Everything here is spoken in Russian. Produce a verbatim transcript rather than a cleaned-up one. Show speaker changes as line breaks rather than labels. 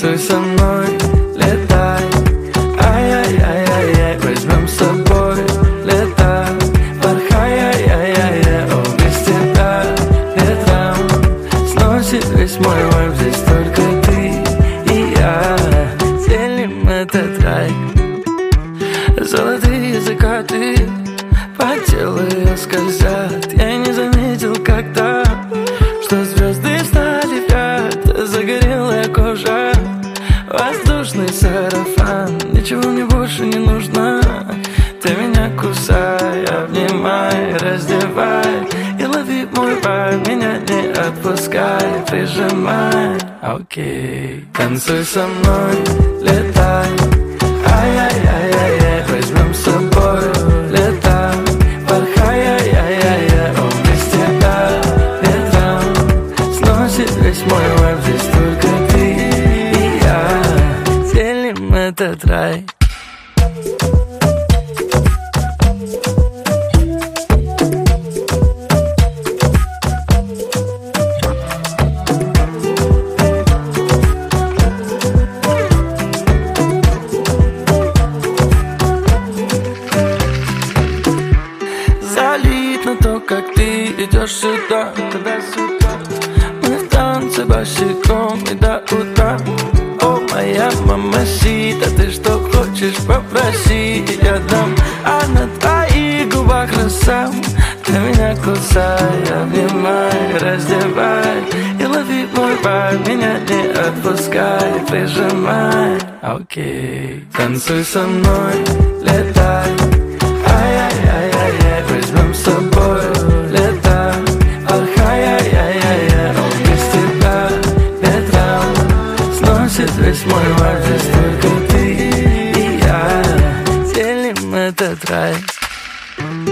Танцуй со мной, летай, ай-яй-яй-яй-яй, возьмем с собой лето, порхай, ай-яй-яй-яй, о, без тебя ветром сносит весь мой вайб, здесь только ты и я, делим этот рай. Золотые закаты по телу ее скользят, я не заметил когда, что звезды стали в ряд, загорелая кожа, воздушный сарафан, ничего мне больше не нужно. Ты меня кусай, обнимай, раздевай и лови мой вайб, меня не отпускай, прижимай. Окей, танцуй со мной, летай, ай-яй-яй-яй-яй, возьмем с собой лето, порхай, ай-яй-яй-яй, о, без тебя ветром сносит весь мой вайб, здесь только ты и я, делим этот рай. Залит на то, как ты идешь сюда, туда-сюда. Мы в танце босиком и до утра. О, моя мамасита, ты что хочешь, попроси, я дам. А на твоих губах роса, ты меня кусай, обнимай, раздевай и лови мой вайб, меня не отпускай, прижимай. Окей, танцуй со мной, летай, ай-яй-яй-яй-яй, возьмем с собой лето, порхай, ай-яй-яй-яй, о, без тебя ветром сносит весь мой вайб, здесь только ты и я, делим этот рай.